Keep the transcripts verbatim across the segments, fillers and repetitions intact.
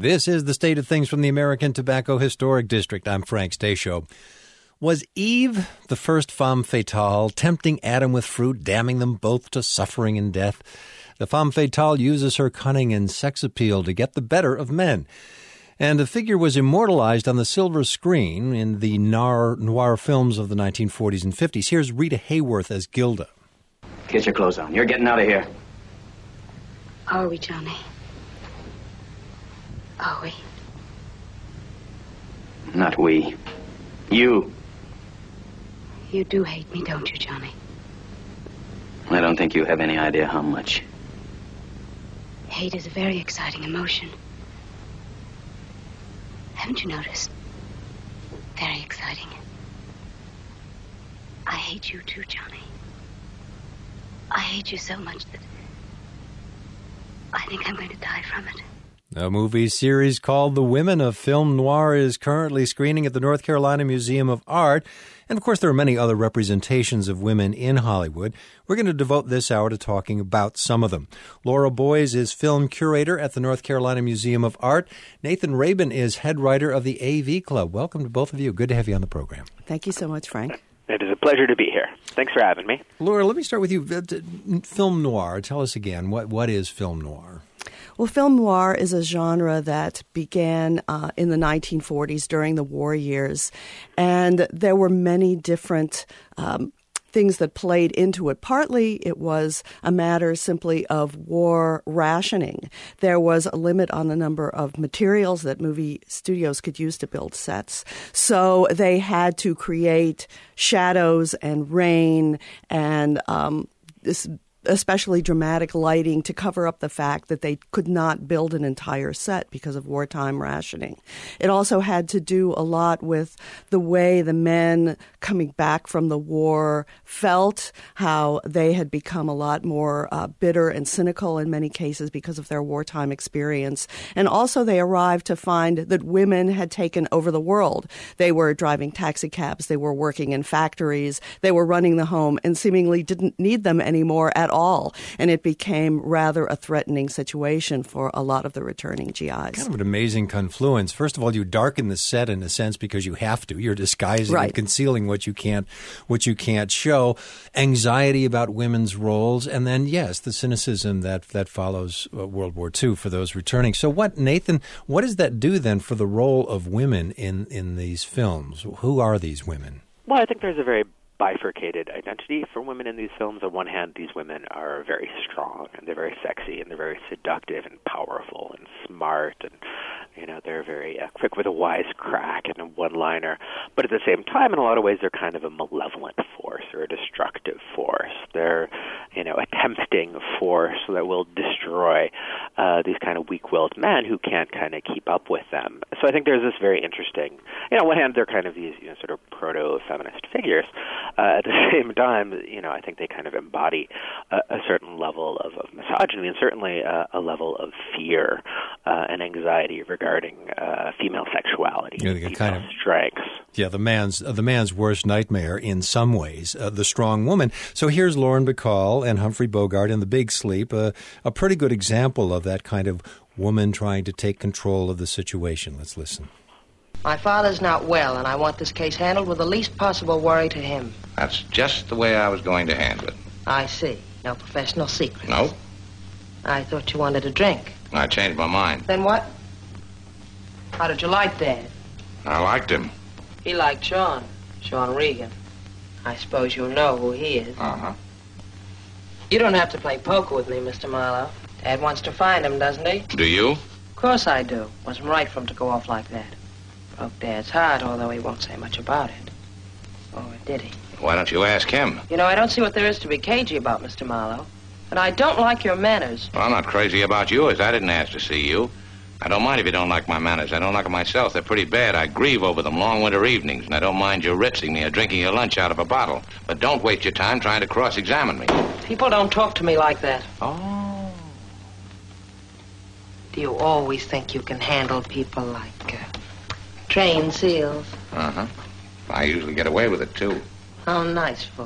This is the State of Things from the American Tobacco Historic District. I'm Frank Stasio. Was Eve the first femme fatale, tempting Adam with fruit, damning them both to suffering and death? The femme fatale uses her cunning and sex appeal to get the better of men. And the figure was immortalized on the silver screen in the noir, noir films of the nineteen forties and fifties. Here's Rita Hayworth as Gilda. Get your clothes on. You're getting out of here. Are we, Johnny? Are we? Not we. You. You do hate me, don't you, Johnny? I don't think you have any idea how much. Hate is a very exciting emotion. Haven't you noticed? Very exciting. I hate you too, Johnny. I hate you so much that I think I'm going to die from it. A movie series called The Women of Film Noir is currently screening at the North Carolina Museum of Art. And, of course, there are many other representations of women in Hollywood. We're going to devote this hour to talking about some of them. Laura Boys is film curator at the North Carolina Museum of Art. Nathan Rabin is head writer of the A V Club. Welcome to both of you. Good to have you on the program. Thank you so much, Frank. It is a pleasure to be here. Thanks for having me. Laura, let me start with you. Film noir. Tell us again, what what is film noir? Well, film noir is a genre that began uh, in the nineteen forties during the war years, and there were many different um, things that played into it. Partly it was a matter simply of war rationing. There was a limit on the number of materials that movie studios could use to build sets. So they had to create shadows and rain and um, this especially dramatic lighting to cover up the fact that they could not build an entire set because of wartime rationing. It also had to do a lot with the way the men coming back from the war felt, how they had become a lot more uh, bitter and cynical in many cases because of their wartime experience. And also they arrived to find that women had taken over the world. They were driving taxi cabs, they were working in factories, they were running the home and seemingly didn't need them anymore at all. all. And it became rather a threatening situation for a lot of the returning G Is. Kind of an amazing confluence. First of all, you darken the set in a sense because you have to. You're disguising right. and concealing what you can't what you can't show. Anxiety about women's roles, and then yes, the cynicism that that follows uh, World War Two for those returning. So what, Nathan, what does that do then for the role of women in, in these films? Who are these women? Well, I think there's a very bifurcated identity for women in these films. On one hand, these women are very strong, and they're very sexy, and they're very seductive and powerful and smart, and you know they're very uh, quick with a wisecrack and a one-liner. But at the same time, in a lot of ways, they're kind of a malevolent force or a destructive force. They're, you know, a tempting force that will destroy uh, these kind of weak-willed men who can't kind of keep up with them. So I think there's this very interesting. You know, on one hand, they're kind of these, you know, sort of proto-feminist figures. Uh, at the same time, you know, I think they kind of embody a, a certain level of, of misogyny and certainly a, a level of fear uh, and anxiety regarding uh, female sexuality, yeah, female kind of strengths. Yeah, the man's uh, the man's worst nightmare in some ways, uh, the strong woman. So here's Lauren Bacall and Humphrey Bogart in The Big Sleep, uh, a pretty good example of that kind of woman trying to take control of the situation. Let's listen. My father's not well, and I want this case handled with the least possible worry to him. That's just the way I was going to handle it. I see. No professional secrets. No. I thought you wanted a drink. I changed my mind. Then what? How did you like Dad? I liked him. He liked Sean. Sean Regan. I suppose you'll know who he is. Uh-huh. You don't have to play poker with me, Mister Marlowe. Dad wants to find him, doesn't he? Do you? Of course I do. Wasn't right for him to go off like that. Broke Dad's heart, although he won't say much about it. Or did he? Why don't you ask him? You know, I don't see what there is to be cagey about, Mister Marlowe. And I don't like your manners. Well, I'm not crazy about yours. I didn't ask to see you. I don't mind if you don't like my manners. I don't like them myself. They're pretty bad. I grieve over them long winter evenings, and I don't mind you ritzing me or drinking your lunch out of a bottle. But don't waste your time trying to cross-examine me. People don't talk to me like that. Oh. Do you always think you can handle people like uh, trained seals? Uh-huh. I usually get away with it, too. How nice for you.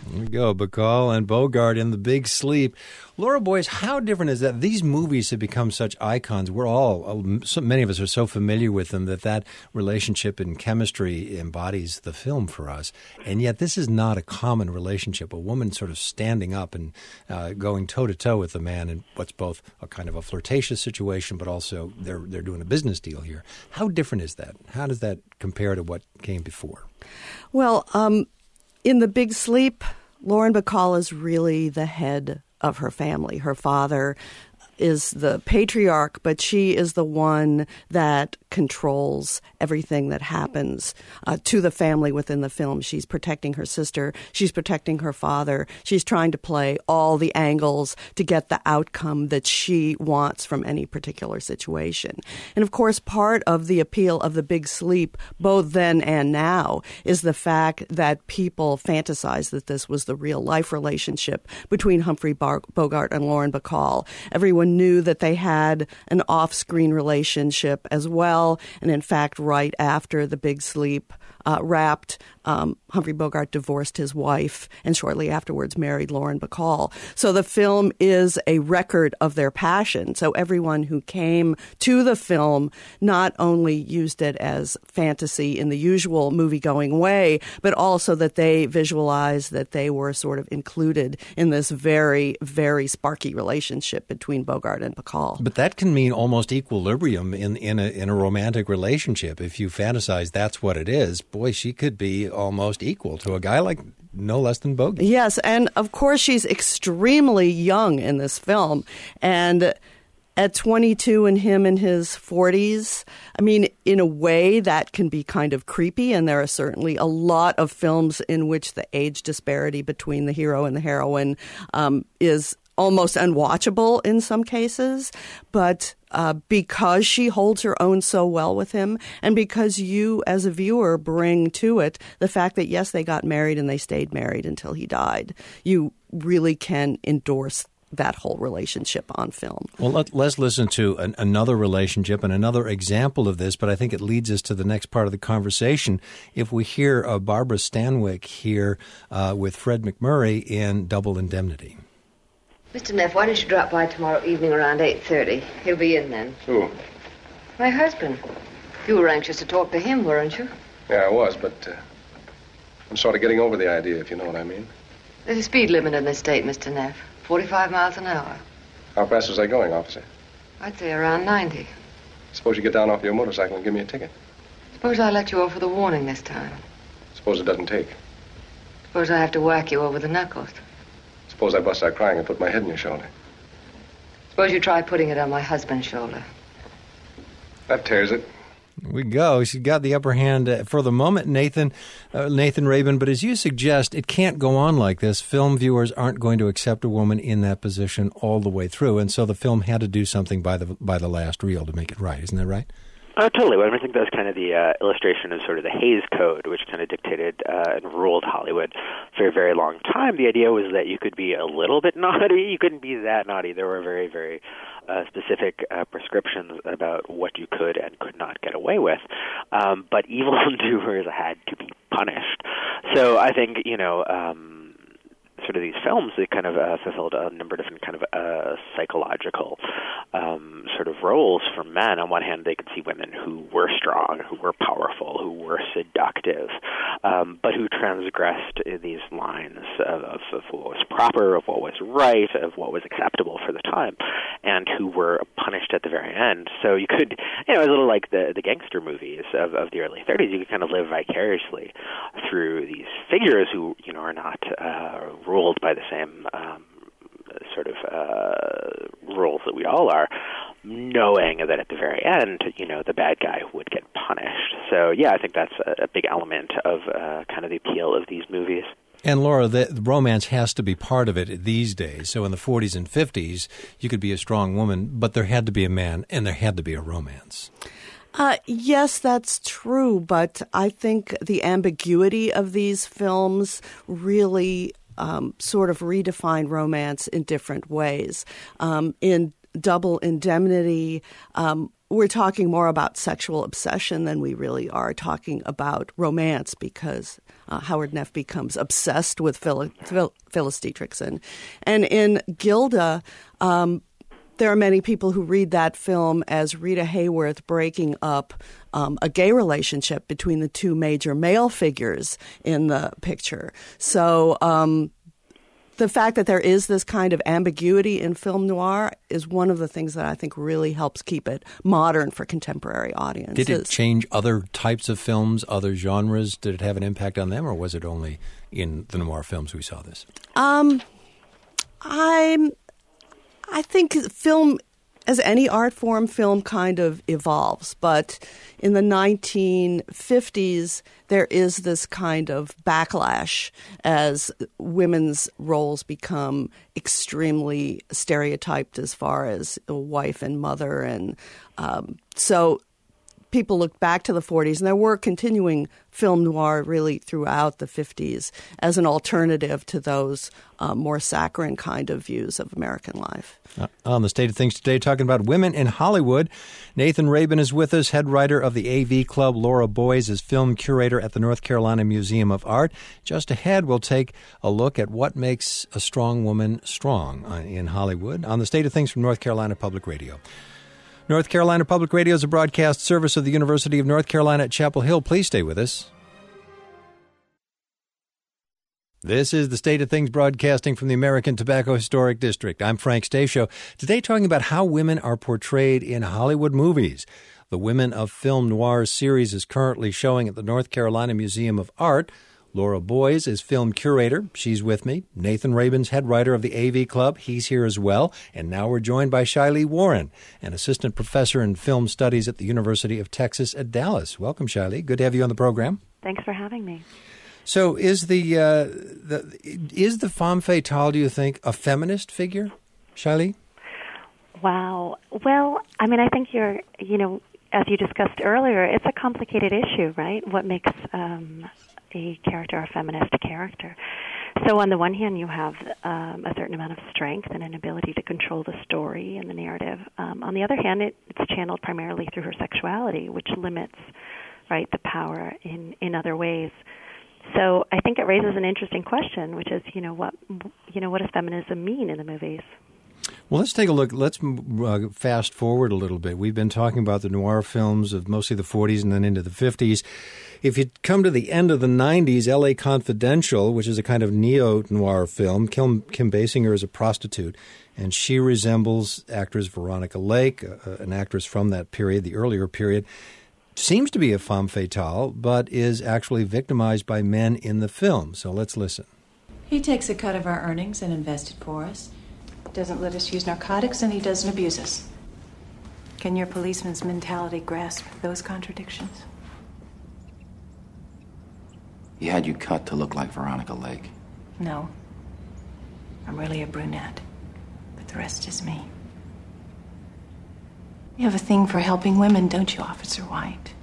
There we go, Bacall and Bogart in The Big Sleep. Laura Boyce, how different is that? These movies have become such icons. We're all, so many of us are so familiar with them that that relationship and chemistry embodies the film for us. And yet this is not a common relationship. A woman sort of standing up and uh, going toe-to-toe with a man in what's both a kind of a flirtatious situation, but also they're they're doing a business deal here. How different is that? How does that compare to what came before? Well, um, in The Big Sleep, Lauren Bacall is really the head of her family. Her father is the patriarch, but she is the one that controls everything that happens uh, to the family within the film. She's protecting her sister. She's protecting her father. She's trying to play all the angles to get the outcome that she wants from any particular situation. And of course, part of the appeal of The Big Sleep, both then and now, is the fact that people fantasize that this was the real life relationship between Humphrey Bar- Bogart and Lauren Bacall. Everyone knew that they had an off-screen relationship as well. And in fact, right after The Big Sleep uh, wrapped, um, Humphrey Bogart divorced his wife and shortly afterwards married Lauren Bacall. So the film is a record of their passion. So everyone who came to the film not only used it as fantasy in the usual movie-going way, but also that they visualized that they were sort of included in this very, very sparky relationship between Bogart and Bacall. But that can mean almost equilibrium in, in, a, in a romantic relationship. If you fantasize that's what it is, boy, she could be almost equal to a guy like no less than Bogey. Yes, and of course she's extremely young in this film. And at twenty-two and him in his forties, I mean, in a way that can be kind of creepy. And there are certainly a lot of films in which the age disparity between the hero and the heroine um, is almost unwatchable in some cases. But uh, because she holds her own so well with him, and because you as a viewer bring to it the fact that, yes, they got married and they stayed married until he died, you really can endorse that whole relationship on film. Well, let, let's listen to an, another relationship and another example of this, but I think it leads us to the next part of the conversation. If we hear uh, Barbara Stanwyck here uh, with Fred MacMurray in Double Indemnity. Mister Neff, why don't you drop by tomorrow evening around eight thirty? He'll be in then. Who? My husband. You were anxious to talk to him, weren't you? Yeah, I was, but uh, I'm sort of getting over the idea, if you know what I mean. There's a speed limit in this state, Mister Neff. forty-five miles an hour. How fast was I going, officer? I'd say around ninety. Suppose you get down off your motorcycle and give me a ticket. Suppose I let you off with a warning this time. Suppose it doesn't take. Suppose I have to whack you over the knuckles. Suppose I bust out crying and put my head in your shoulder. Suppose you try putting it on my husband's shoulder. That tears it. There we go. She's got the upper hand uh, for the moment, Nathan, uh, Nathan Rabin. But as you suggest, it can't go on like this. Film viewers aren't going to accept a woman in that position all the way through, and so the film had to do something by the by the last reel to make it right. Isn't that right? Oh, totally. Well, I think that's kind of the uh, illustration of sort of the Hays Code, which kind of dictated uh, and ruled Hollywood for a very long time. The idea was that you could be a little bit naughty. You couldn't be that naughty. There were very, very uh, specific uh, prescriptions about what you could and could not get away with. Um, but evildoers had to be punished. So I think, you know, um, sort of these films, they kind of uh, fulfilled a number of different kind of uh, psychological um, sort of roles for men. On one hand, they could see women who were strong, who were powerful, who were seductive, um, but who transgressed these lines of, of, of what was proper, of what was right, of what was acceptable for the time, and who were punished at the very end. So you could, you know, it was a little like the, the gangster movies of, of the early thirties. You could kind of live vicariously through these figures who, you know, are not uh, ruled by the same um, sort of uh, rules that we all are, knowing that at the very end, you know, the bad guy would get punished. So, yeah, I think that's a, a big element of uh, kind of the appeal of these movies. And Laura, the, the romance has to be part of it these days. So in the forties and fifties, you could be a strong woman, but there had to be a man, and there had to be a romance. Uh, yes, that's true, but I think the ambiguity of these films really um, sort of redefine romance in different ways. Um, in Double Indemnity, um, we're talking more about sexual obsession than we really are talking about romance, because uh, Howard Neff becomes obsessed with Phil- Phil- Phyllis Dietrichson. And in Gilda, um, there are many people who read that film as Rita Hayworth breaking up um, a gay relationship between the two major male figures in the picture. So um, the fact that there is this kind of ambiguity in film noir is one of the things that I think really helps keep it modern for contemporary audiences. Did it change other types of films, other genres? Did it have an impact on them, or was it only in the noir films we saw this? Um, I'm... I think film, as any art form, film kind of evolves. But in the nineteen fifties, there is this kind of backlash as women's roles become extremely stereotyped as far as a wife and mother. And um, so people look back to the forties, and there were continuing film noir really throughout the fifties as an alternative to those uh, more saccharine kind of views of American life. Uh, on the State of Things today, talking about women in Hollywood, Nathan Rabin is with us, head writer of the A V Club. Laura Boys is film curator at the North Carolina Museum of Art. Just ahead, we'll take a look at what makes a strong woman strong in Hollywood on the State of Things from North Carolina Public Radio. North Carolina Public Radio is a broadcast service of the University of North Carolina at Chapel Hill. Please stay with us. This is the State of Things broadcasting from the American Tobacco Historic District. I'm Frank Stasio. Today talking about how women are portrayed in Hollywood movies. The Women of Film Noir series is currently showing at the North Carolina Museum of Art. Laura Boys is film curator. She's with me. Nathan Rabin's head writer of the A V Club. He's here as well. And now we're joined by Shiley Warren, an assistant professor in film studies at the University of Texas at Dallas. Welcome, Shiley. Good to have you on the program. Thanks for having me. So is the, uh, the is the femme fatale, do you think, a feminist figure, Shiley? Wow. Well, I mean, I think you're, you know, as you discussed earlier, it's a complicated issue, right? What makes um, a character a feminist character? So on the one hand, you have um, a certain amount of strength and an ability to control the story and the narrative. Um, on the other hand, it, it's channeled primarily through her sexuality, which limits, right, the power in, in other ways. So I think it raises an interesting question, which is, you know, what, you know, what does feminism mean in the movies? Well, let's take a look. Let's uh, fast forward a little bit. We've been talking about the noir films of mostly the forties and then into the fifties. If you come to the end of the nineties, L A Confidential, which is a kind of neo-noir film, Kim, Kim Basinger is a prostitute, and she resembles actress Veronica Lake, uh, an actress from that period, the earlier period. Seems to be a femme fatale, but is actually victimized by men in the film. So let's listen. He takes a cut of our earnings and invests it for us. Doesn't let us use narcotics, and he doesn't abuse us. Can your policeman's mentality grasp those contradictions? He had you cut to look like Veronica Lake. No. I'm really a brunette, but the rest is me. You have a thing for helping women, don't you, Officer White?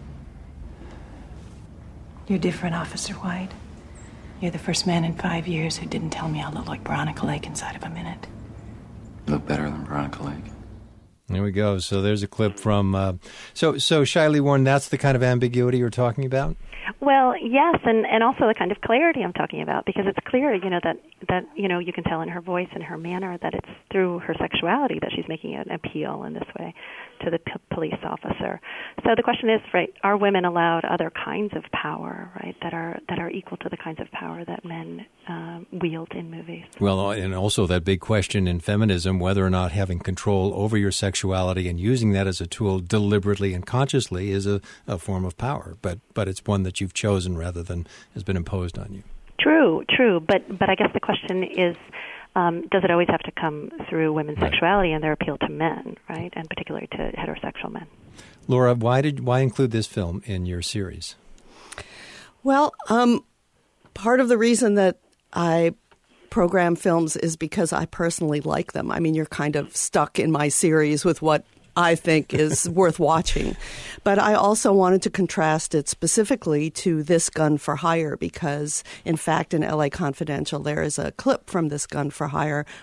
You're different, Officer White. You're the first man in five years who didn't tell me I look like Veronica Lake inside of a minute. You look better than Veronica Lake. There we go. So there's a clip from... Uh, so, so Shiley Warren, that's the kind of ambiguity you're talking about? Well, yes, and, and also the kind of clarity I'm talking about, because it's clear, you know, that, that, you know, you can tell in her voice and her manner that it's through her sexuality that she's making an appeal in this way to the p- police officer. So the question is, right, are women allowed other kinds of power, right, that are that are equal to the kinds of power that men um, wield in movies? Well, and also that big question in feminism, whether or not having control over your sexuality and using that as a tool deliberately and consciously is a, a form of power, but but it's one that you've chosen rather than has been imposed on you. True, true, but but I guess the question is, Um, does it always have to come through women's right. sexuality and their appeal to men, right, and particularly to heterosexual men? Laura, why did why include this film in your series? Well, um, part of the reason that I program films is because I personally like them. I mean, you're kind of stuck in my series with what I think is worth watching. But I also wanted to contrast it specifically to This Gun for Hire because, in fact, in L A Confidential, there is a clip from This Gun for Hire which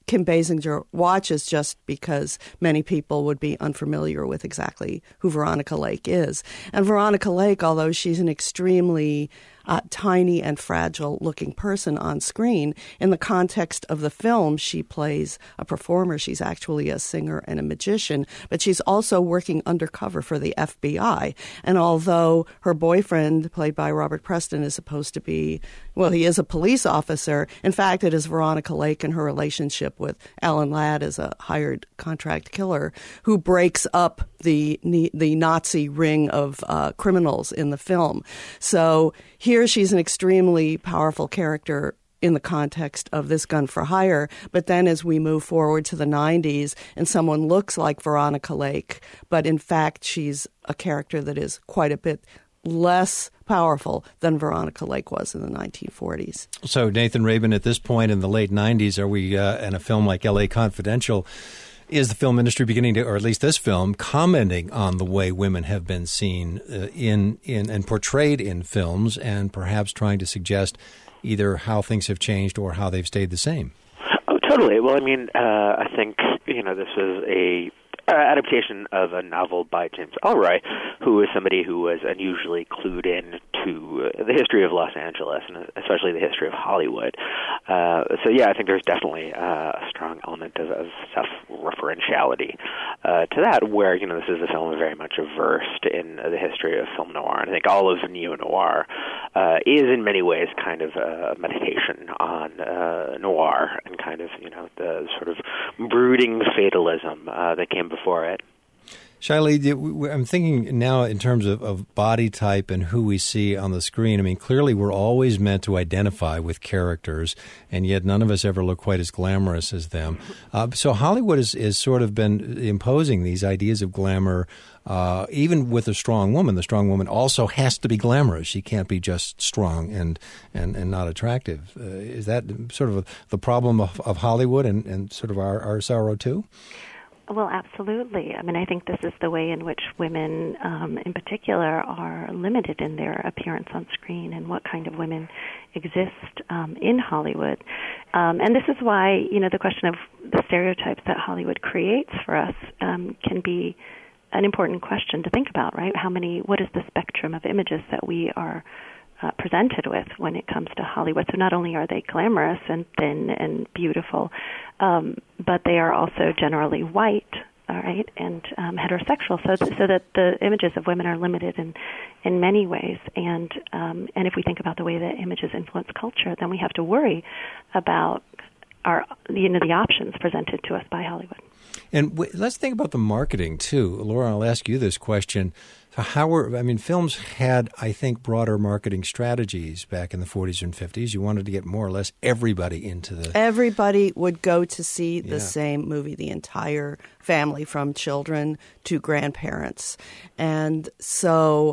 Kim Basinger watches, just because many people would be unfamiliar with exactly who Veronica Lake is. And Veronica Lake, although she's an extremely uh, tiny and fragile-looking person on screen, in the context of the film, she plays a performer. She's actually a singer and a magician, but she's also working undercover for the F B I. And although her boyfriend, played by Robert Preston, is supposed to be, well, he is a police officer, in fact, it is Veronica Lake and her relationship with Alan Ladd as a hired contract killer who breaks up the the Nazi ring of uh, criminals in the film. So here she's an extremely powerful character in the context of This Gun for Hire. But then as we move forward to the nineties and someone looks like Veronica Lake, but in fact she's a character that is quite a bit less powerful than Veronica Lake was in the nineteen forties. So, Nathan Rabin, at this point in the late nineties, are we uh, in a film like L A Confidential, is the film industry beginning to, or at least this film, commenting on the way women have been seen uh, in, in and portrayed in films, and perhaps trying to suggest either how things have changed or how they've stayed the same? Oh, totally. Well, I mean, uh, I think, you know, this was a Uh, adaptation of a novel by James Ellroy, who is somebody who was unusually clued in to uh, the history of Los Angeles, and especially the history of Hollywood. Uh, so, yeah, I think there's definitely uh, a strong element of, of self-referentiality uh, to that, where, you know, this is a film very much versed in the history of film noir. And I think all of neo-noir uh, is in many ways kind of a meditation on uh, noir and kind of, you know, the sort of brooding fatalism uh, that came before it. Shiley, I'm thinking now in terms of, of body type and who we see on the screen. I mean, clearly we're always meant to identify with characters, and yet none of us ever look quite as glamorous as them. Uh, so Hollywood has, has sort of been imposing these ideas of glamour, uh, even with a strong woman. The strong woman also has to be glamorous. She can't be just strong and, and, and not attractive. Uh, is that sort of a, the problem of, of Hollywood and, and sort of our, our sorrow too? Well, absolutely. I mean, I think this is the way in which women, um, in particular, are limited in their appearance on screen and what kind of women exist um, in Hollywood. Um, and this is why, you know, the question of the stereotypes that Hollywood creates for us um, can be an important question to think about, right? How many, what is the spectrum of images that we are Uh, presented with when it comes to Hollywood? So not only are they glamorous and thin and beautiful, um, but they are also generally white, all right, and um, heterosexual. So, th- so that the images of women are limited in in many ways. And um, and if we think about the way that images influence culture, then we have to worry about our you know the options presented to us by Hollywood. And w- let's think about the marketing too, Laura. I'll ask you this question. How were, I mean, films had, I think, broader marketing strategies back in the forties and fifties. You wanted to get more or less everybody into the... Everybody would go to see the Yeah. same movie, the entire family, from children to grandparents. And so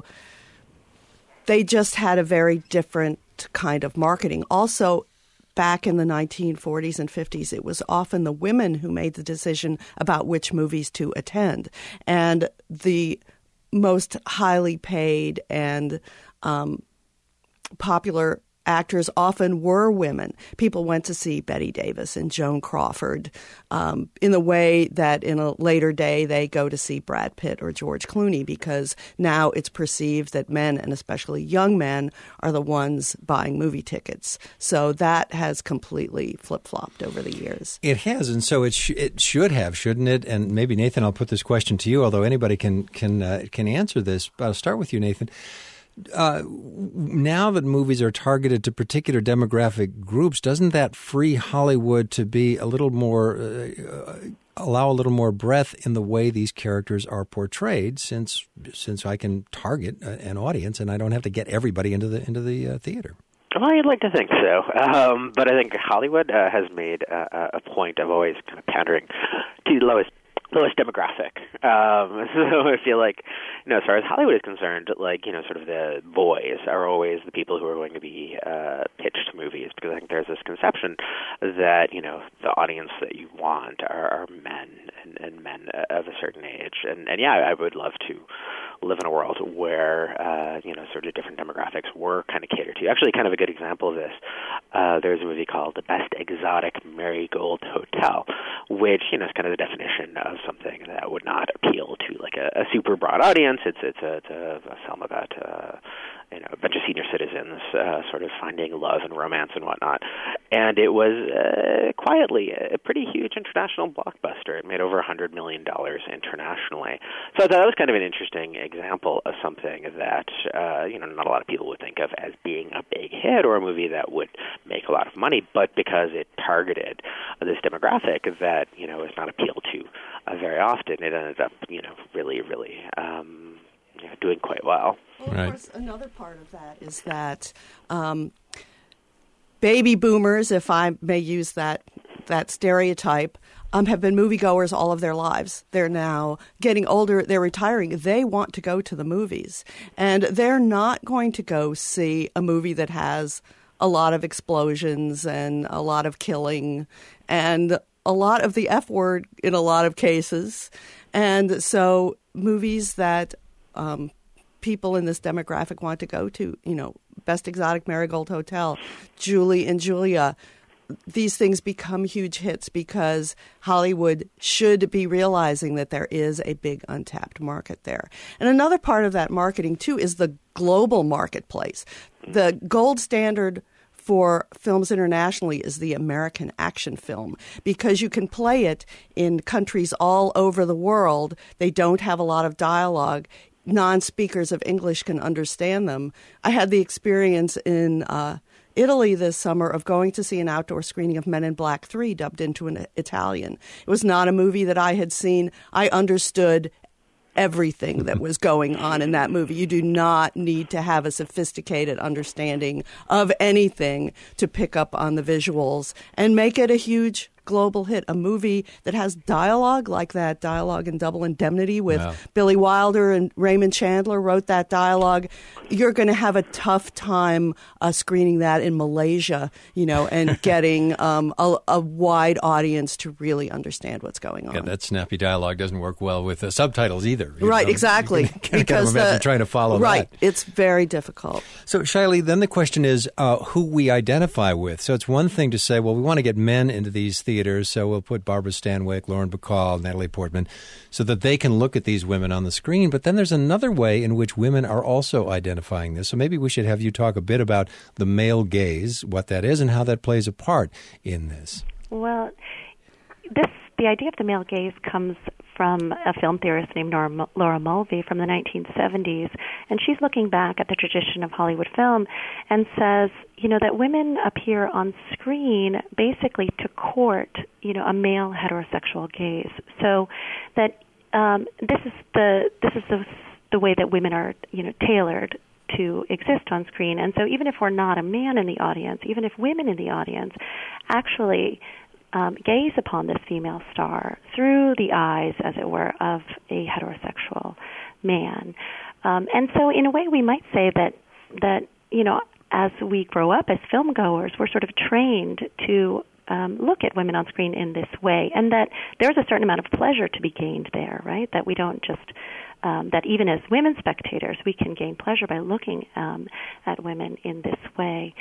they just had a very different kind of marketing. Also, back in the nineteen forties and fifties, it was often the women who made the decision about which movies to attend. And the most highly paid and um, popular actors often were women. People went to see Bette Davis and Joan Crawford um, in the way that in a later day they go to see Brad Pitt or George Clooney, because now it's perceived that men, and especially young men, are the ones buying movie tickets. So that has completely flip-flopped over the years. It has, and so it sh- it should have, shouldn't it? And maybe, Nathan, I'll put this question to you, although anybody can can uh, can answer this. But I'll start with you, Nathan. Uh, now that movies are targeted to particular demographic groups, doesn't that free Hollywood to be a little more, uh, allow a little more breadth in the way these characters are portrayed? Since since I can target an audience and I don't have to get everybody into the into the uh, theater. Well, I'd like to think so, um, but I think Hollywood uh, has made uh, a point of always kind of pandering to the lowest. lowest demographic. Um, so I feel like, you know, as far as Hollywood is concerned, like, you know, sort of the boys are always the people who are going to be uh, pitched to movies, because I think there's this conception that, you know, the audience that you want are, are men and, and men of a certain age. And, and yeah, I would love to live in a world where, uh, you know, sort of different demographics were kind of catered to. Actually, kind of a good example of this uh, there's a movie called The Best Exotic Marigold Hotel, which, you know, is kind of the definition of something that would not appeal to like a, a super broad audience. It's it's a, it's a, a film about uh, you know a bunch of senior citizens uh, sort of finding love and romance and whatnot. And it was uh, quietly a pretty huge international blockbuster. It made over one hundred million dollars internationally. So I thought that was kind of an interesting example of something that uh, you know not a lot of people would think of as being a big hit or a movie that would make a lot of money, but because it targeted this demographic that you know is not appealed to uh, very often, it ended up you know really, really um, you know, doing quite well. Well, of course, another part of that is that um, baby boomers, if I may use that that stereotype, um, have been moviegoers all of their lives. They're now getting older. They're retiring. They want to go to the movies, and they're not going to go see a movie that has a lot of explosions and a lot of killing and a lot of the F word in a lot of cases. And so movies that um, people in this demographic want to go to, you know, Best Exotic Marigold Hotel, Julie and Julia, these things become huge hits because Hollywood should be realizing that there is a big untapped market there. And another part of that marketing, too, is the global marketplace. The gold standard for films internationally is the American action film because you can play it in countries all over the world. They don't have a lot of dialogue. Non-speakers of English can understand them. I had the experience in uh, Italy this summer of going to see an outdoor screening of Men in Black three dubbed into an Italian. It was not a movie that I had seen. I understood everything that was going on in that movie. You do not need to have a sophisticated understanding of anything to pick up on the visuals and make it a huge global hit. A movie that has dialogue like that, dialogue in Double Indemnity with Wow. Billy Wilder and Raymond Chandler wrote that dialogue. You're going to have a tough time uh, screening that in Malaysia, you know, and getting um, a, a wide audience to really understand what's going on. Yeah, that snappy dialogue doesn't work well with uh, subtitles either. you Right, know? exactly. You can kind Because of imagine the- trying to follow right, that. it's very difficult. So, Shiley, then the question is uh, who we identify with. So it's one thing to say, well, we want to get men into these theaters, so we'll put Barbara Stanwyck, Lauren Bacall, Natalie Portman, so that they can look at these women on the screen. But then there's another way in which women are also identifying this. So maybe we should have you talk a bit about the male gaze, what that is, and how that plays a part in this. Well, this the idea of the male gaze comes from a film theorist named Nora, Laura Mulvey from the nineteen seventies, and she's looking back at the tradition of Hollywood film and says, you know, that women appear on screen basically to court, you know, a male heterosexual gaze. So that um, this is the this is the the way that women are, you know, tailored to exist on screen. And so even if we're not a man in the audience, even if women in the audience actually Um, gaze upon this female star through the eyes, as it were, of a heterosexual man. Um, and so in a way we might say that, that, you know, as we grow up as film goers, we're sort of trained to um, look at women on screen in this way, and that there's a certain amount of pleasure to be gained there, right? That we don't just, um, that even as women spectators, we can gain pleasure by looking um, at women in this way.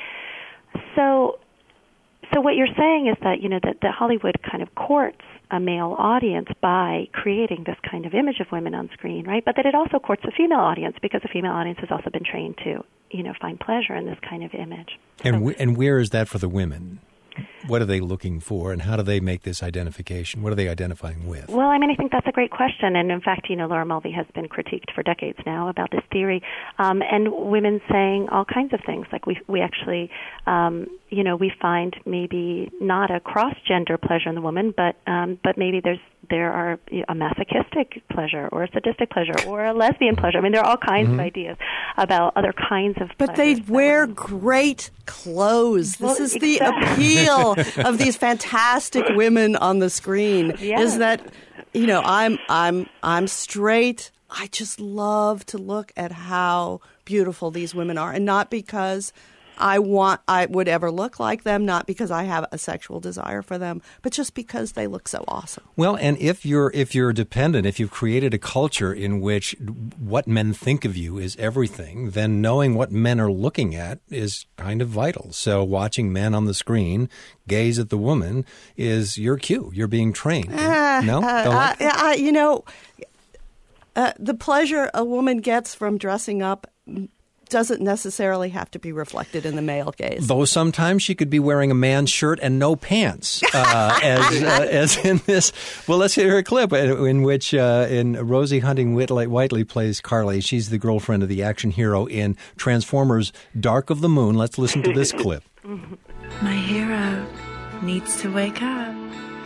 So So what you're saying is that, you know, that, that Hollywood kind of courts a male audience by creating this kind of image of women on screen, right? But that it also courts a female audience because the female audience has also been trained to, you know, find pleasure in this kind of image. And wh- and where is that for the women? What are they looking for, and how do they make this identification? What are they identifying with? Well, I mean, I think that's a great question. And in fact, you know, Laura Mulvey has been critiqued for decades now about this theory. Um, and women saying all kinds of things. Like we we actually, um, you know, we find maybe not a cross-gender pleasure in the woman, but um, but maybe there's there are a masochistic pleasure or a sadistic pleasure or a lesbian pleasure. I mean, there are all kinds Mm-hmm. of ideas about other kinds of But they wear great clothes. This Well, is the exactly. appeal of these fantastic women on the screen. Yeah. Is that, you know, I'm I'm I'm straight. I just love to look at how beautiful these women are, and not because I want I would ever look like them, not because I have a sexual desire for them, but just because they look so awesome. Well, and if you're if you're dependent, if you've created a culture in which what men think of you is everything, then knowing what men are looking at is kind of vital. So watching men on the screen gaze at the woman is your cue. You're being trained. Uh, no, uh, Don't like uh, uh, you know, uh, the pleasure a woman gets from dressing up doesn't necessarily have to be reflected in the male gaze. Though sometimes she could be wearing a man's shirt and no pants, uh, as uh, as in this. Well, let's hear a clip in, in which uh, in Rosie Hunting Whitley, Whiteley plays Carly. She's the girlfriend of the action hero in Transformers: Dark of the Moon. Let's listen to this clip. My hero needs to wake up.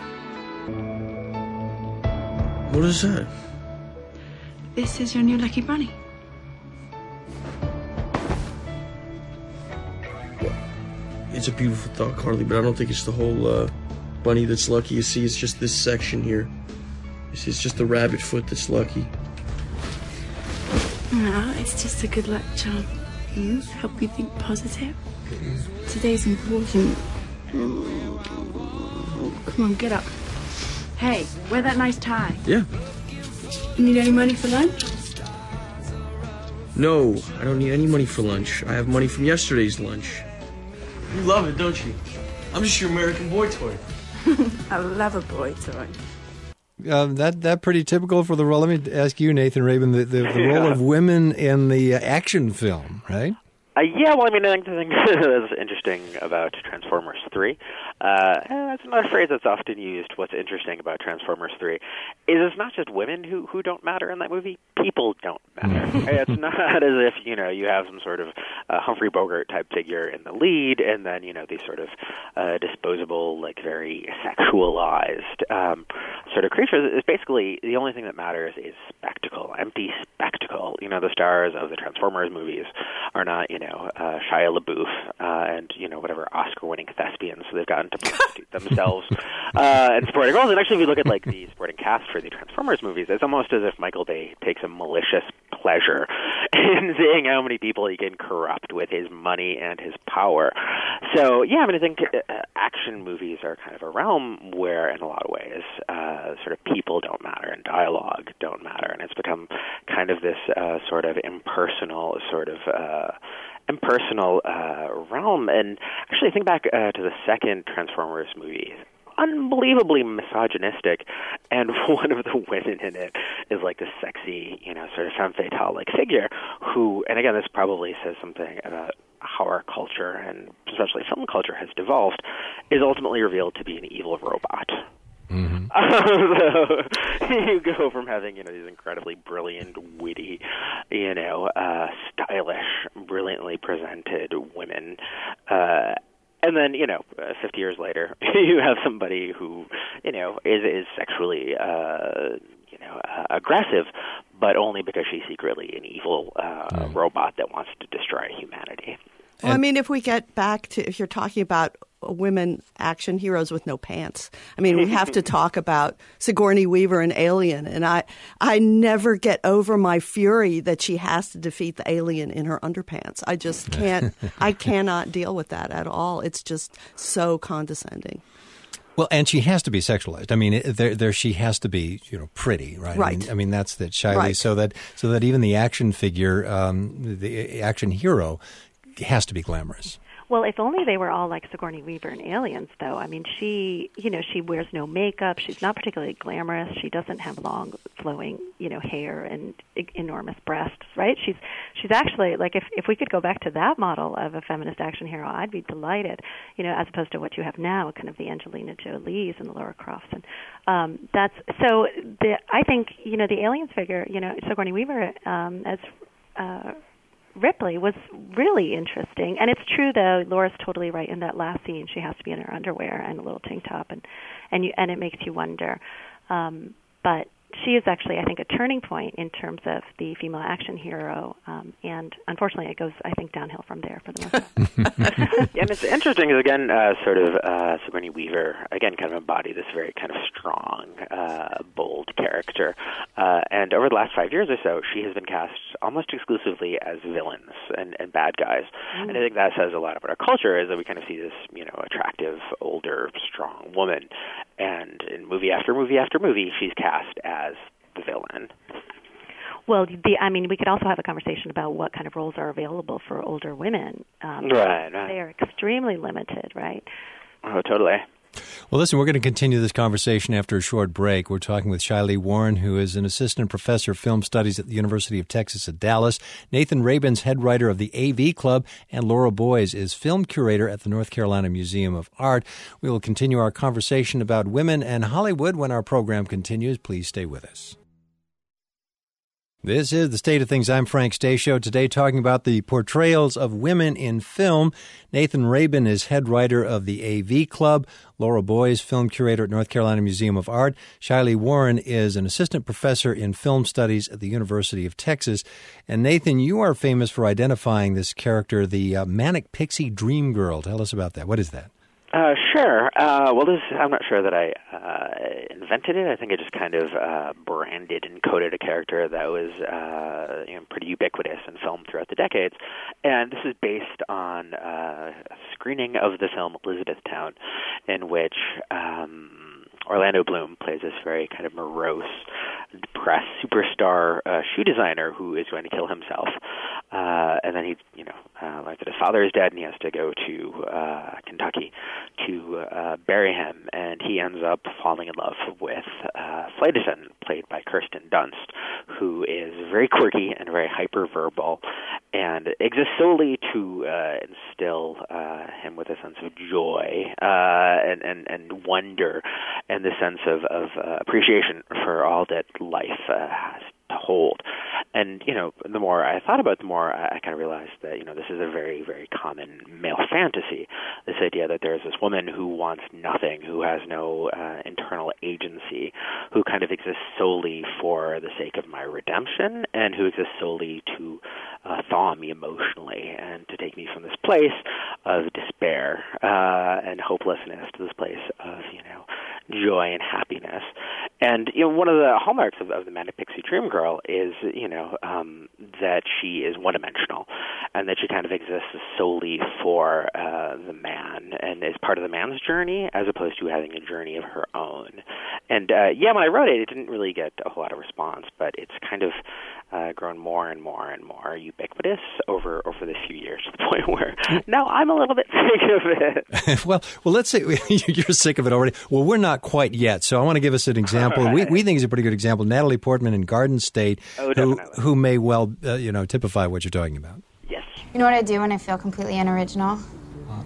What is that? This is your new lucky bunny. It's a beautiful thought, Carly, but I don't think it's the whole uh, bunny that's lucky. You see, it's just this section here. It's, it's just the rabbit foot that's lucky. No, it's just a good luck charm. Mm, help you think positive. Today's important. Mm, come on, get up. Hey, wear that nice tie. Yeah. You need any money for lunch? No, I don't need any money for lunch. I have money from yesterday's lunch. You love it, don't you? I'm just your American boy toy. I love a boy toy. Um, that that pretty typical for the role. Let me ask you, Nathan Rabin, the, the, the role Yeah. of women in the uh, action film, right? Uh, yeah, well, I mean, I think the thing that's interesting about Transformers three, uh, and that's not a phrase that's often used, what's interesting about Transformers three, is it's not just women who, who don't matter in that movie, people don't matter. It's not as if, you know, you have some sort of uh, Humphrey Bogart-type figure in the lead, and then, you know, these sort of uh, disposable, like, very sexualized um, sort of creatures. It's basically, the only thing that matters is spectacle, empty spectacle. You know, the stars of the Transformers movies are not, you know, know, uh, Shia LaBeouf uh, and, you know, whatever Oscar-winning thespians they've gotten to prostitute themselves uh, and supporting roles. And actually, if you look at, like, the supporting cast for the Transformers movies, it's almost as if Michael Bay takes a malicious pleasure in seeing how many people he can corrupt with his money and his power. So, yeah, I mean, I think uh, action movies are kind of a realm where, in a lot of ways, uh, sort of people don't matter and dialogue don't matter. And it's become kind of this uh, sort of impersonal sort of uh, impersonal uh, realm. And actually, think back uh, to the second Transformers movie. Unbelievably misogynistic, and one of the women in it is like this sexy, you know, sort of femme fatale-like figure who, and again, this probably says something about how our culture, and especially film culture, has devolved, is ultimately revealed to be an evil robot. Mm-hmm. So you go from having, you know, these incredibly brilliant, witty, you know, uh, stylish, brilliantly presented women, uh, and then, you know, uh, fifty years later, you have somebody who, you know, is is sexually, uh, you know, uh, aggressive, but only because she's secretly an evil uh, mm. robot that wants to destroy humanity. Well, I mean, if we get back to, if you're talking about women action heroes with no pants, I mean, we have to talk about Sigourney Weaver in Alien, and I I never get over my fury that she has to defeat the alien in her underpants. I just can't, I cannot deal with that at all. It's just so condescending. Well, and she has to be sexualized. I mean, it, there, there, she has to be, you know, pretty, right? Right. I mean, I mean that's that Shiley, right. so that so that even the action figure, um, the action hero, has to be glamorous. Well, if only they were all like Sigourney Weaver in Aliens, though. I mean, she, you know, she wears no makeup. She's not particularly glamorous. She doesn't have long, flowing, you know, hair and e- enormous breasts, right? She's she's actually, like, if if we could go back to that model of a feminist action hero, I'd be delighted, you know, as opposed to what you have now, kind of the Angelina Jolies and the Laura Crofts. And um, that's, so the, I think, you know, the Aliens figure, you know, Sigourney Weaver um, as... Uh, Ripley was really interesting. And it's true, though, Laura's totally right in that last scene. She has to be in her underwear and a little tank top, and and, you, and it makes you wonder. Um, but she is actually, I think, a turning point in terms of the female action hero, um, and unfortunately, it goes, I think, downhill from there for the most part. And it's interesting, because again, uh, sort of uh, Sigourney Weaver, again, kind of embodied this very kind of strong, uh, bold character. Uh, and over the last five years or so, she has been cast almost exclusively as villains and, and bad guys. Mm. And I think that says a lot about our culture, is that we kind of see this, you know, attractive, older, strong woman. And in movie after movie after movie, she's cast as the villain. Well, the, I mean, we could also have a conversation about what kind of roles are available for older women. Um, right, right. They are extremely limited, right? Oh, totally. Well, listen, we're going to continue this conversation after a short break. We're talking with Shiley Warren, who is an assistant professor of film studies at the University of Texas at Dallas. Nathan Rabin's head writer of the A V Club, and Laura Boys is film curator at the North Carolina Museum of Art. We will continue our conversation about women and Hollywood when our program continues. Please stay with us. This is The State of Things. I'm Frank Stasio. Today talking about the portrayals of women in film. Nathan Rabin is head writer of the A V Club. Laura Boys, film curator at North Carolina Museum of Art. Shiley Warren is an assistant professor in film studies at the University of Texas. And Nathan, you are famous for identifying this character, the uh, Manic Pixie Dream Girl. Tell us about that. What is that? Uh, sure. Uh, well, this, I'm not sure that I uh, invented it. I think I just kind of uh, branded and coded a character that was uh, you know, pretty ubiquitous in film throughout the decades. And this is based on uh, a screening of the film Elizabethtown, in which um, Orlando Bloom plays this very kind of morose, depressed superstar uh, shoe designer who is going to kill himself. Uh, and then he, you know, uh, learns that his father is dead, and he has to go to uh, Kentucky to uh, bury him. And he ends up falling in love with uh, flight attendant, played by Kirsten Dunst, who is very quirky and very hyperverbal, and exists solely to uh, instill uh, him with a sense of joy uh, and, and, and wonder, and the sense of, of uh, appreciation for all that life uh, has to hold. And, you know, the more I thought about it, the more I, I kind of realized that, you know, this is a very, very common male fantasy, this idea that there's this woman who wants nothing, who has no uh, internal agency, who kind of exists solely for the sake of my redemption, and who exists solely to uh, thaw me emotionally and to take me from this place of despair uh, and hopelessness to this place of, you know, joy and happiness. And, you know, one of the hallmarks of, of the Manic Pixie Dream Girl is, you know, um, that she is one-dimensional, and that she kind of exists solely for uh, the man and is part of the man's journey, as opposed to having a journey of her own. And, uh, yeah, when I wrote it, it didn't really get a whole lot of response, but it's kind of uh, grown more and more and more ubiquitous over, over the few years, to the point where now I'm a little bit sick of it. well, well, let's say you're sick of it already. Well, we're not quite yet, so I want to give us an example. Right. We, we think is a pretty good example. Natalie Portman in Garden State, oh, who, who may well, uh, you know, typify what you're talking about. Yes. You know what I do when I feel completely unoriginal? Huh?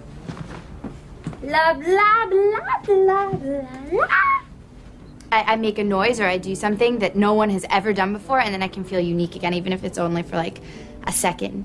Blah, blah, blah, blah, blah, blah. I, I make a noise or I do something that no one has ever done before, and then I can feel unique again, even if it's only for like a second.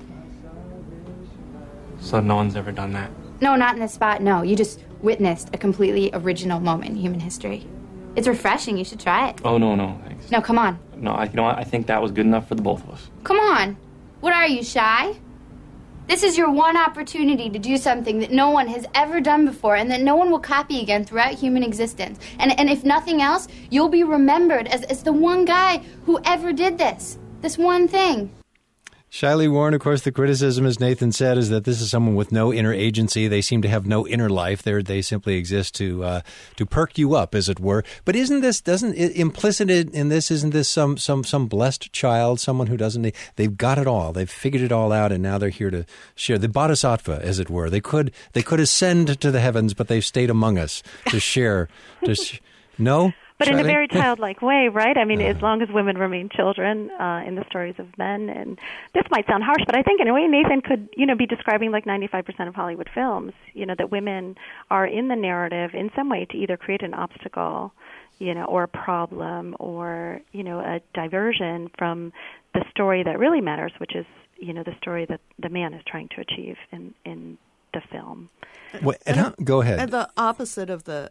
So no one's ever done that? No, not in this spot, no. You just witnessed a completely original moment in human history. It's refreshing. You should try it. Oh, no, no, thanks. No, come on. No, I, you know what? I think that was good enough for the both of us. Come on. What are you, shy? This is your one opportunity to do something that no one has ever done before and that no one will copy again throughout human existence. And, and if nothing else, you'll be remembered as, as the one guy who ever did this. This one thing. Shiley Warren, of course, the criticism, as Nathan said, is that this is someone with no inner agency. They seem to have no inner life. They're, they simply exist to uh, to perk you up, as it were. But isn't this, doesn't implicit in this, isn't this some some some blessed child, someone who doesn't, they've got it all. They've figured it all out, and now they're here to share. The bodhisattva, as it were. They could they could ascend to the heavens, but they've stayed among us to share. to sh- No? But Shiley? in a very childlike way, right? I mean, uh, as long as women remain children uh, in the stories of men, and this might sound harsh, but I think in a way Nathan could, you know, be describing like ninety-five percent of Hollywood films, you know, that women are in the narrative in some way to either create an obstacle, you know, or a problem, or, you know, a diversion from the story that really matters, which is, you know, the story that the man is trying to achieve in, in the film. Wait, and how, go ahead. And the opposite of the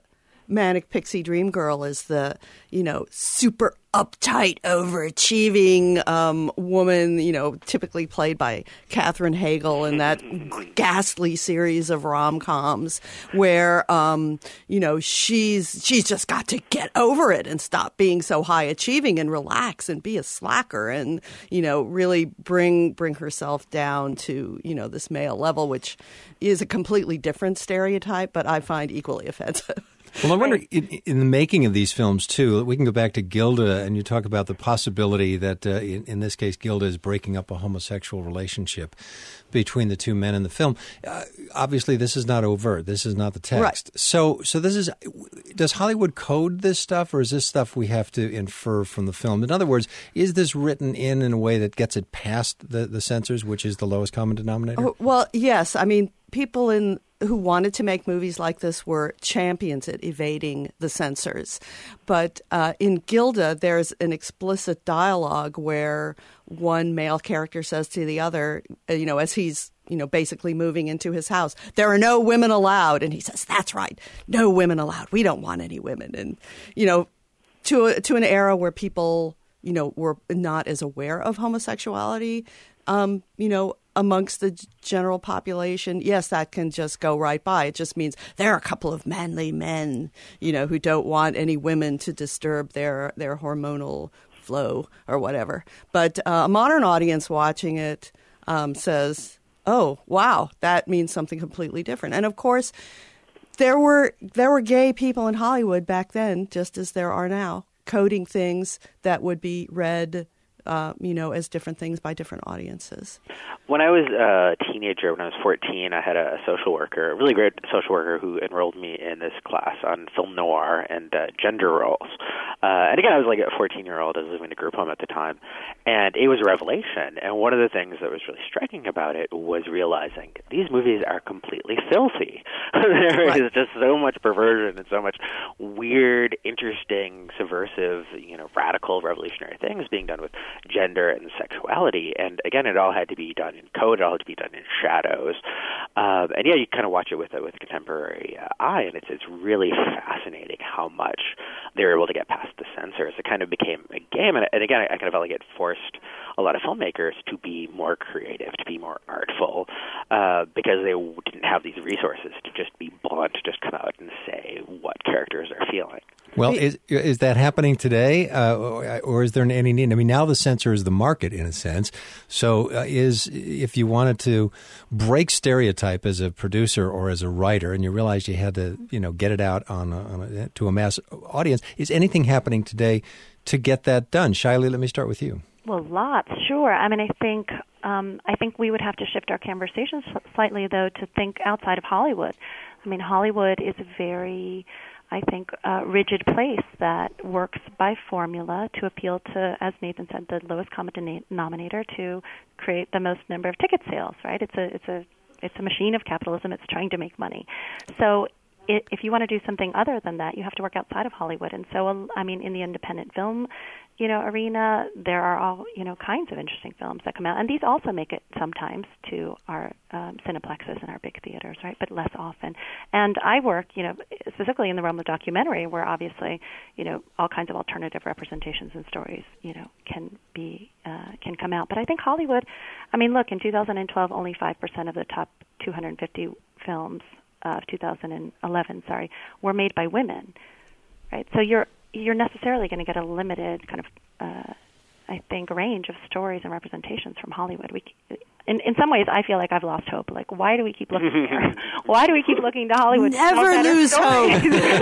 manic pixie dream girl is the, you know, super uptight, overachieving um, woman, you know, typically played by Katherine Hagel in that ghastly series of rom-coms where, um, you know, she's she's just got to get over it and stop being so high achieving and relax and be a slacker and, you know, really bring bring herself down to, you know, this male level, which is a completely different stereotype, but I find equally offensive. Well, I wonder, in, in the making of these films, too, we can go back to Gilda, and you talk about the possibility that, uh, in, in this case, Gilda is breaking up a homosexual relationship between the two men in the film. Uh, obviously, this is not overt. This is not the text. Right. So, so this is, does Hollywood code this stuff, or is this stuff we have to infer from the film? In other words, is this written in in a way that gets it past the, the censors, which is the lowest common denominator? Oh, well, yes. I mean, people in who wanted to make movies like this were champions at evading the censors. But uh, in Gilda, there's an explicit dialogue where one male character says to the other, you know, as he's, you know, basically moving into his house, there are no women allowed. And he says, that's right, no women allowed. We don't want any women. And, you know, to a, to an era where people, you know, were not as aware of homosexuality, um, you know, amongst the general population, yes, that can just go right by. It just means there are a couple of manly men, you know, who don't want any women to disturb their, their hormonal flow or whatever. But uh, a modern audience watching it um, says, oh, wow, that means something completely different. And of course, there were there were gay people in Hollywood back then, just as there are now, coding things that would be read Uh, you know, as different things by different audiences. When I was a teenager, when I was fourteen, I had a social worker, a really great social worker who enrolled me in this class on film noir and uh, gender roles. Uh, and again, I was like a fourteen-year-old. I was living in a group home at the time. And it was a revelation. And one of the things that was really striking about it was realizing these movies are completely filthy. There right. is just so much perversion and so much weird, interesting, subversive, you know, radical, revolutionary things being done with gender and sexuality. And again, it all had to be done in code. It all had to be done in shadows. Um, and yeah, you kind of watch it with a, with a contemporary uh, eye, and it's it's really fascinating how much they were able to get past the censors. It kind of became a game. And, and again, I, I kind of felt like it forced a lot of filmmakers to be more creative, to be more artful, uh, because they didn't have these resources to just be blunt, to just come out and say what characters are feeling. Well, is is that happening today, uh, or, or is there any need? I mean, now the censor is the market in a sense. So, uh, is if you wanted to break stereotype as a producer or as a writer, and you realized you had to, you know, get it out on, a, on a, to a mass audience, is anything happening today to get that done? Shiley, let me start with you. Well, lots, sure. I mean, I think um, I think we would have to shift our conversation slightly, though, to think outside of Hollywood. I mean, Hollywood is a very, I think, uh, rigid place that works by formula to appeal to, as Nathan said, the lowest common denominator to create the most number of ticket sales. Right? It's a it's a it's a machine of capitalism. It's trying to make money. So, it, if you want to do something other than that, you have to work outside of Hollywood. And so, I mean, in the independent film, you know, arena, there are all, you know, kinds of interesting films that come out. And these also make it sometimes to our um, cineplexes and our big theaters, right, but less often. And I work, you know, specifically in the realm of documentary, where obviously, you know, all kinds of alternative representations and stories, you know, can be, uh, can come out. But I think Hollywood, I mean, look, in two thousand twelve, only five percent of the top two hundred fifty films of two thousand eleven, sorry, were made by women, right? So you're you're necessarily going to get a limited kind of, uh, I think, range of stories and representations from Hollywood. We, in, in some ways, I feel like I've lost hope. Like, why do we keep looking there? Why do we keep looking to Hollywood? Never lose hope.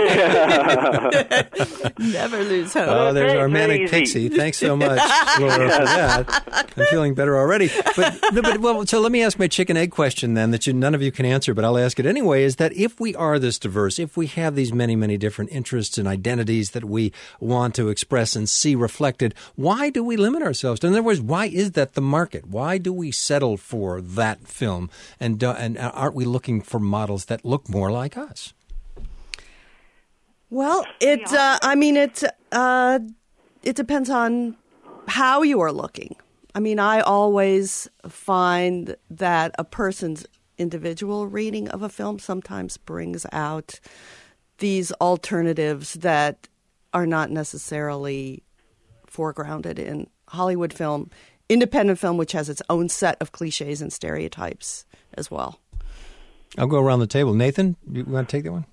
Never lose hope. Oh, there's our manic pixie. Thanks so much, Laura, for that. I'm feeling better already. But, no, but well, so let me ask my chicken egg question then that you, none of you can answer, but I'll ask it anyway, is that if we are this diverse, if we have these many, many different interests and identities that we want to express and see reflected, why do we limit ourselves? In other words, why is that the market? Why do we settle for that film, and uh, and aren't we looking for models that look more like us? Well, it. Uh, I mean, it. Uh, it depends on how you are looking. I mean, I always find that a person's individual reading of a film sometimes brings out these alternatives that are not necessarily foregrounded in Hollywood film, independent film, which has its own set of cliches and stereotypes as well. I'll go around the table. Nathan, you want to take that one?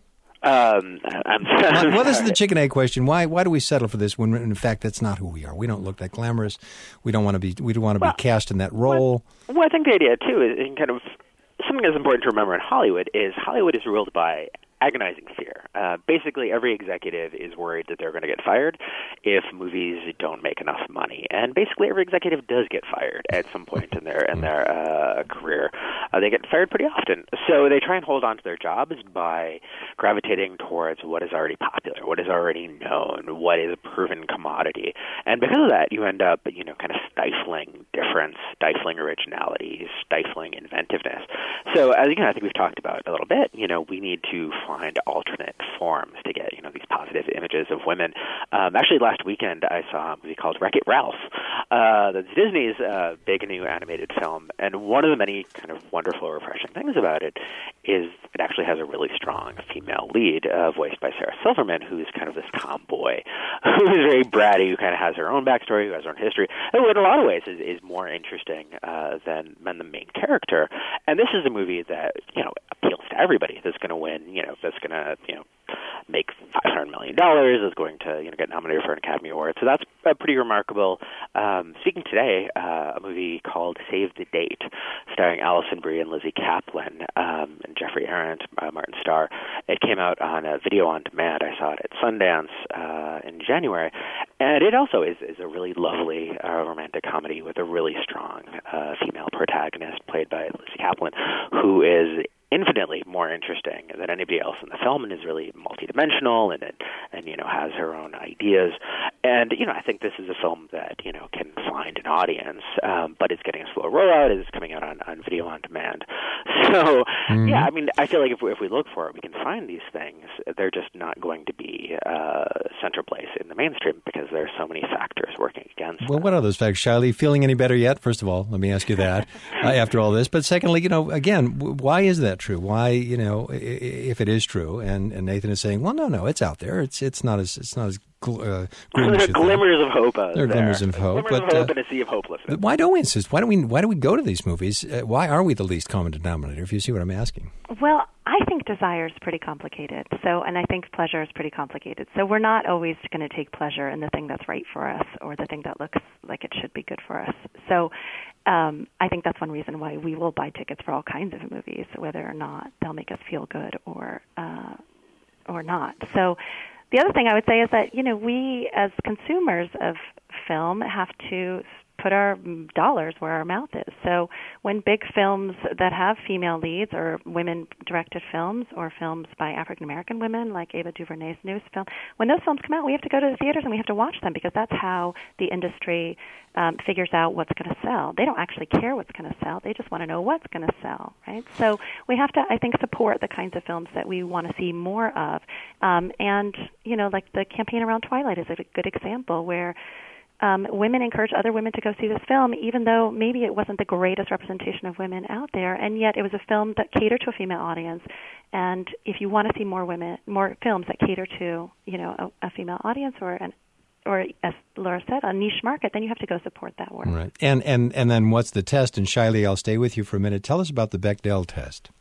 Um, I'm well, well, this is the chicken egg question. Why why do we settle for this when, in fact, that's not who we are? We don't look that glamorous. We don't want to be. We don't want to well, be cast in that role. Well, well, I think the idea too is in kind of something that's important to remember in Hollywood is Hollywood is ruled by agonizing fear. Uh, basically, every executive is worried that they're going to get fired if movies don't make enough money, and basically every executive does get fired at some point in their in their uh, career. Uh, they get fired pretty often, so they try and hold on to their jobs by gravitating towards what is already popular, what is already known, what is a proven commodity, and because of that, you end up, you know, kind of stifling difference, stifling originality, stifling inventiveness. So, as you know, I think we've talked about a little bit. You know, we need to find alternate forms to get, you know, these positive images of women. Um, actually, last weekend I saw a movie called Wreck-It Ralph. Uh, that's Disney's uh, big new animated film, and one of the many kind of wonderful, refreshing things about it is it actually has a really strong female lead, uh, voiced by Sarah Silverman, who's kind of this tomboy, who is very bratty, who kind of has her own backstory, who has her own history, and who in a lot of ways is, is more interesting uh, than, than the main character. And this is a movie that, you know, appeals to everybody. That's going to win, you know, that's going to, you know, make five hundred million dollars, is going to, you know, get nominated for an Academy Award. So that's uh, pretty remarkable. Um, speaking today, uh, a movie called Save the Date, starring Alison Brie and Lizzie Kaplan um, and Jeffrey Arendt, uh, Martin Starr. It came out on a video on demand. I saw it at Sundance uh, in January. And it also is, is a really lovely uh, romantic comedy with a really strong uh, female protagonist played by Lizzie Kaplan, who is infinitely more interesting than anybody else in the film and is really multidimensional and, and, and you know, has her own ideas. And, you know, I think this is a film that, you know, can find an audience, um, but it's getting a slow rollout. It's coming out on, on video on demand. So, mm-hmm. yeah, I mean, I feel like if we, if we look for it, we can find these things. They're just not going to be uh, center place in the mainstream because there are so many factors working against Well, them. What are those factors, Shiley? Feeling any better yet? First of all, let me ask you that uh, after all this. But secondly, you know, again, w- why is that true? Why, you know, if it is true, and, and Nathan is saying, well, no, no, it's out there. It's it's not as it's not as gl- uh, green. There are glimmers of hope out there. There are glimmers there. of hope, glimmers but of hope uh, and a sea of hopelessness. why don't we insist? Why don't we? Why do we go to these movies? Uh, why are we the least common denominator? If you see what I'm asking. Well, I think desire is pretty complicated. So, and I think pleasure is pretty complicated. So we're not always going to take pleasure in the thing that's right for us or the thing that looks like it should be good for us. So um, I think that's one reason why we will buy tickets for all kinds of movies, whether or not they'll make us feel good or uh, or not. So the other thing I would say is that, you know, we as consumers of film have to put our dollars where our mouth is. So when big films that have female leads or women-directed films or films by African-American women like Ava DuVernay's newest film, when those films come out, we have to go to the theaters and we have to watch them because that's how the industry um, figures out what's going to sell. They don't actually care what's going to sell. They just want to know what's going to sell, right? So we have to, I think, support the kinds of films that we want to see more of. Um, and, you know, like the campaign around Twilight is a good example where Um, women encourage other women to go see this film, even though maybe it wasn't the greatest representation of women out there, and yet it was a film that catered to a female audience. And if you want to see more women, more films that cater to, you know, a, a female audience or an, or as Laura said, a niche market, then you have to go support that work. Right. And and and then what's the test? And Shiley, I'll stay with you for a minute. Tell us about the Bechdel test.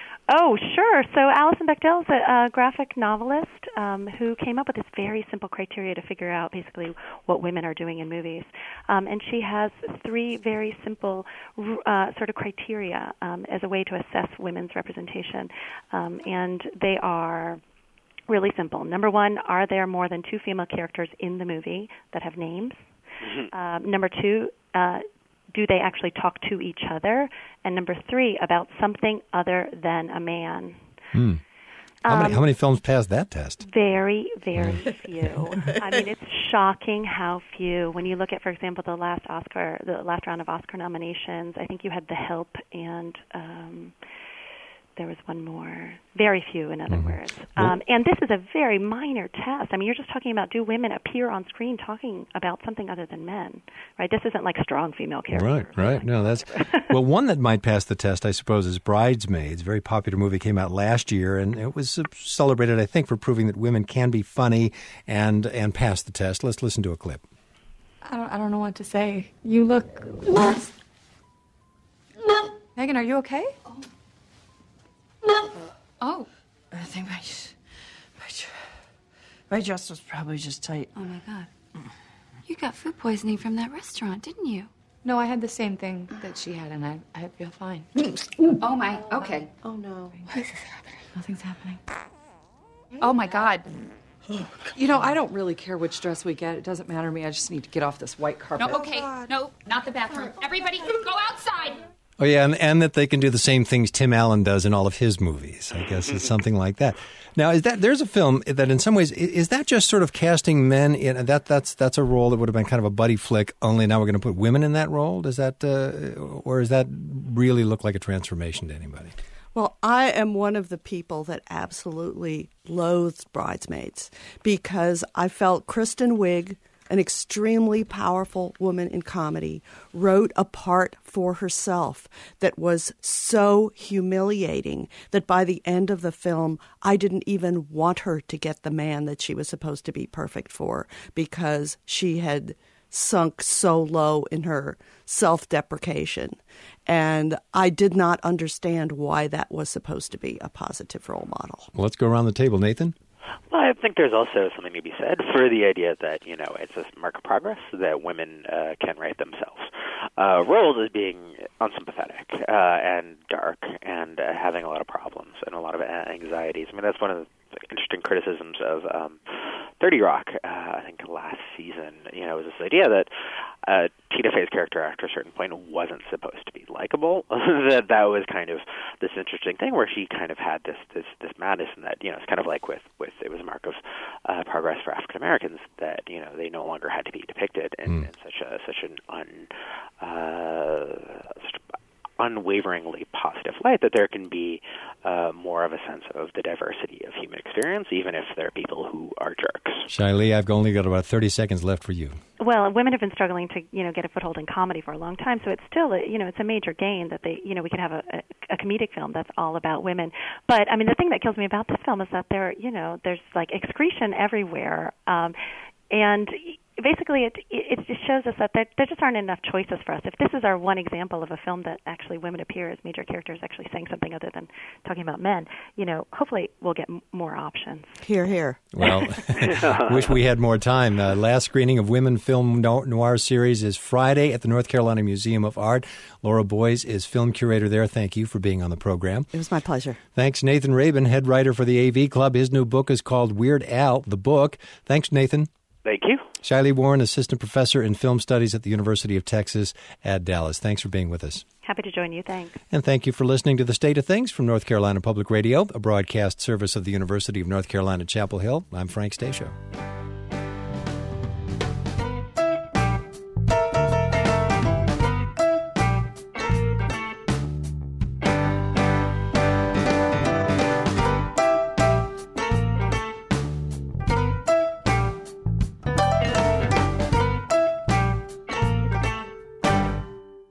Oh, sure. So Alison Bechdel is a, a graphic novelist um, who came up with this very simple criteria to figure out basically what women are doing in movies. Um, and she has three very simple uh, sort of criteria um, as a way to assess women's representation. Um, and they are really simple. Number one, are there more than two female characters in the movie that have names? Mm-hmm. Um, number two, uh, do they actually talk to each other? And number three, about something other than a man. Hmm. How, um, many, how many films passed that test? Very, very few. I mean, it's shocking how few. When you look at, for example, the last Oscar, the last round of Oscar nominations, I think you had The Help and um, there was one more. Very few, in other Mm-hmm. words. Um, and this is a very minor test. I mean, you're just talking about, do women appear on screen talking about something other than men, right? This isn't like strong female characters. Right, right. No, that's well. One that might pass the test, I suppose, is Bridesmaids. Very popular movie, came out last year, and it was uh, celebrated, I think, for proving that women can be funny and and pass the test. Let's listen to a clip. I don't, I don't know what to say. You look... Megan, are you okay? Oh. I think my, my, my dress was probably just tight. Oh, my God. You got food poisoning from that restaurant, didn't you? No, I had the same thing that she had, and I, I feel fine. Oh, my. Okay. Oh, no. What is happening? Nothing's happening. Oh, my God. You know, I don't really care which dress we get. It doesn't matter to me. I just need to get off this white carpet. No, okay. No, not the bathroom. Everybody, go outside. Oh, yeah, and, and that they can do the same things Tim Allen does in all of his movies. I guess it's something like that. Now, is that there's a film that in some ways, is that just sort of casting men in, that that's that's a role that would have been kind of a buddy flick, only now we're going to put women in that role? Does that, uh, or does that really look like a transformation to anybody? Well, I am one of the people that absolutely loathed Bridesmaids because I felt Kristen Wiig, an extremely powerful woman in comedy, wrote a part for herself that was so humiliating that by the end of the film, I didn't even want her to get the man that she was supposed to be perfect for because she had sunk so low in her self-deprecation. And I did not understand why that was supposed to be a positive role model. Well, let's go around the table. Nathan? Well, I think there's also something to be said for the idea that, you know, it's a mark of progress that women uh, can write themselves. Uh, roles as being unsympathetic uh, and dark and uh, having a lot of problems and a lot of anxieties. I mean, that's one of the interesting criticisms of um, thirty Rock, uh, I think last season, you know, was this idea that uh, Tina Fey's character after a certain point wasn't supposed to be likable. that that was kind of this interesting thing where she kind of had this this, this madness, and that, you know, it's kind of like with, with it was a mark of uh, progress for African Americans that, you know, they no longer had to be depicted in, mm. in such a such an un uh, such unwaveringly positive light, that there can be uh, more of a sense of the diversity of human experience, even if there are people who are jerks. Shiley, I've only got about thirty seconds left for you. Well, women have been struggling to, you know, get a foothold in comedy for a long time, so it's still, a, you know, it's a major gain that they, you know, we can have a, a, a comedic film that's all about women. But I mean, the thing that kills me about this film is that there, you know, there's like excretion everywhere, um, and basically, it it just shows us that there, there just aren't enough choices for us. If this is our one example of a film that actually women appear as major characters, actually saying something other than talking about men, you know, hopefully we'll get m- more options. Hear, hear. Well, wish we had more time. Uh, last screening of Women Film Noir series is Friday at the North Carolina Museum of Art. Laura Boyes is film curator there. Thank you for being on the program. It was my pleasure. Thanks, Nathan Rabin, head writer for the A V Club. His new book is called Weird Al, the Book. Thanks, Nathan. Thank you. Shiley Warren, assistant professor in film studies at the University of Texas at Dallas. Thanks for being with us. Happy to join you. Thanks. And thank you for listening to The State of Things from North Carolina Public Radio, a broadcast service of the University of North Carolina, Chapel Hill. I'm Frank Stasio.